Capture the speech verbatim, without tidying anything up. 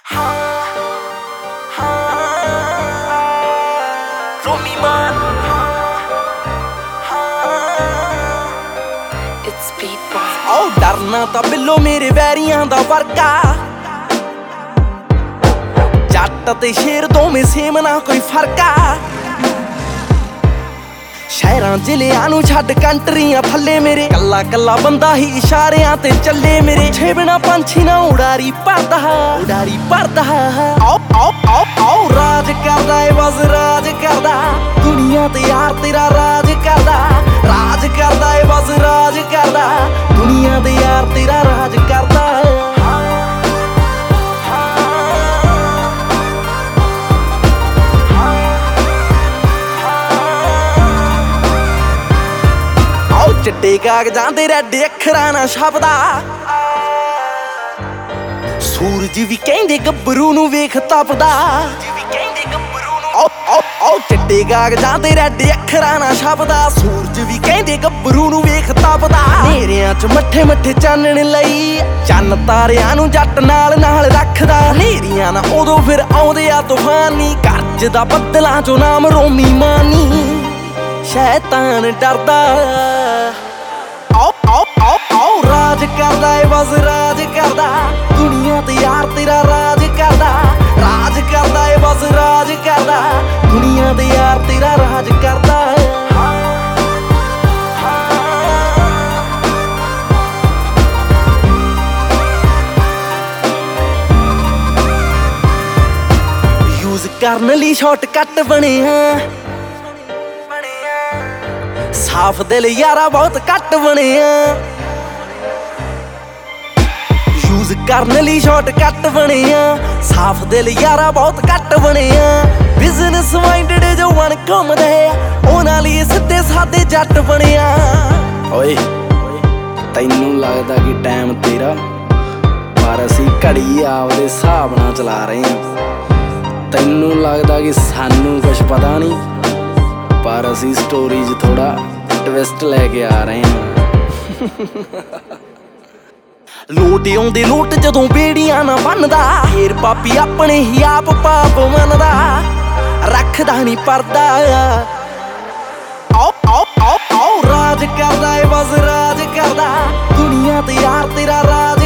Romy Man. It's Beat Boy. Oh, डरना ਤਾਂ ਬਿੱਲੋ ਮੇਰੇ ਵੈਰੀਆਂ ਦਾ ਵਰਗਾ ਜੱਟ ਤੇ ਸ਼ੇਰ ਦੋਵੇਂ ਸੇਮ ਨਾ ਕੋਈ ਫਰਕਾ ਸ਼ਹਿਰਾਂ ਜ਼ਿਲ੍ਹਿਆਂ ਨੂੰ ਛੱਡ ਕੰਟਰੀਆਂ ਥੱਲੇ ਮੇਰੇ ਕੱਲਾ ਕੱਲਾ ਬੰਦਾ ਹੀ ਇਸ਼ਾਰਿਆਂ ਤੇ ਚੱਲੇ ਮੇਰੇ ਛੇਵਣਾ ਪੰਛੀ ਨਾ ਉਡਾਰੀ ਭਰਦਾ ਉਡਾਰੀ ਭਰਦਾ ਆਓ ਆਓ ਆਓ ਆਓ ਰਾਜ ਕਰਦਾ ਏ ਬਸ ਰਾਜ ਕਰਦਾ ਦੁਨੀਆ ਤੇ ਯਾਰ ਤੇਰਾ ਰਾਜ ਕਰਦਾ ਰਾਜ ਕਰਦਾ ਏ ਬਸ ਰਾਜ ਕਰਦਾ ਦੁਨੀਆ ਤੇ ਯਾਰ ਤੇਰਾ ਰਾਜ ਕਰਦਾ ਚਿੱਟੇ ਕਾਗਜ਼ਾਂ ਤੇ ਰੈਡ ਅੱਖਰਾਂ ਨਾਲ ਛਪਦਾ ਸੂਰਜ ਵੀ ਕਹਿੰਦੇ ਗੱਭਰੂ ਨੂੰ ਵੇਖ ਤਪਦਾ ਓ ਚਿੱਟੇ ਕਾਗਜ਼ਾਂ ਤੇ ਰੈਡ ਅੱਖਰਾਂ ਨਾਲ ਛਪਦਾ ਸੂਰਜ ਵੀ ਕਹਿੰਦੇ ਗੱਭਰੂ ਨੂੰ ਵੇਖ ਤਪਦਾ ਹਨੇਰਿਆਂ ਚ ਮੱਠੇ ਮੱਠੇ ਚਾਨਣ ਲਈ ਚੰਨ ਤਾਰਿਆਂ ਨੂੰ ਜੱਟ ਨਾਲ ਨਾਲ ਰੱਖਦਾ ਹਨੇਰੀਆਂ ਨਾ ਉਦੋਂ ਫਿਰ ਆਉਂਦੇ ਆ ਤੂਫਾਨੀ ਗਰਜਦਾ ਬੱਦਲਾਂ ਚੋਂ ਨਾਮ ਰੋਮੀ ਮਾਨੀ ਸ਼ੈਤਾਨ ਡਰਦਾ ਆਓ ਆਓ ਆਓ ਆਓ ਰਾਜ ਕਰਦਾ ਏ ਬਸ ਰਾਜ ਕਰਦਾ ਦੁਨੀਆ ਤੇ ਯਾਰ ਤੇਰਾ ਰਾਜ ਕਰਦਾ ਰਾਜ ਕਰਦਾ ਏ ਬਸ ਰਾਜ ਕਰਦਾ ਦੁਨੀਆ ਤੇ ਯਾਰ ਤੇਰਾ ਰਾਜ ਕਰਦਾ ਯੂਜ਼ ਕਰਨ ਲਈ ਸ਼ਾਰਟਕੱਟ ਬਣਿਆ ਸਾਫ ਦਿਲ ਯਾਰਾ ਬਹੁਤ ਘੱਟ ਬਣਿਆ ਯੂਜ਼ ਕਰਨ ਲਈ ਸ਼ਾਰਟਕੱਟ ਬਣਿਆ ਸਾਫ ਦਿਲ ਯਾਰਾ ਬਹੁਤ ਘੱਟ ਬਣਿਆ ਬਿਜ਼ਨਸ ਮਾਈਂਡਡ ਜੋ ਵਣ ਘੁੰਮਦੇ ਉਹਨਾਂ ਲਈ ਸਿੱਧੇ ਸਾਦੇ ਜੱਟ ਬਣਿਆ ਓਏ ਤੈਨੂੰ ਲੱਗਦਾ ਕਿ ਟਾਈਮ ਤੇਰਾ ਪਰ ਅਸੀਂ ਘੜੀ ਆਪਦੇ ਹਿਸਾਬ ਨਾਲ ਚਲਾ ਰਹੇ ਹਾਂ ਤੈਨੂੰ ਲੱਗਦਾ ਕਿ ਸਾਨੂੰ ਕੁਛ ਪਤਾ ਨਹੀਂ ਪਰ ਅਸੀਂ ਸਟੋਰੀ 'ਚ ਥੋੜਾ ਟਵਿਸਟ ਲੈ ਕੇ ਆ ਰਹੇ ਹਾਂ ਲੋਟ ਆਉਂਦੇ ਲੋਟ ਜਦੋਂ ਬੇੜੀਆਂ ਨਾ ਬੰਨਦਾ ਫੇਰ ਪਾਪੀ ਆਪਣੇ ਹੀ ਆਪ ਪਾਪ ਮੰਨਦਾ ਰੱਖਦਾ ਨਹੀਂ ਪਰਦਾ ਆਓ ਆਓ ਆਓ ਆਓ ਰਾਜ ਕਰਦਾ ਏ ਬਸ ਰਾਜ ਕਰਦਾ ਦੁਨੀਆ ਤੇ ਯਾਰ ਤੇਰਾ ਰਾਜ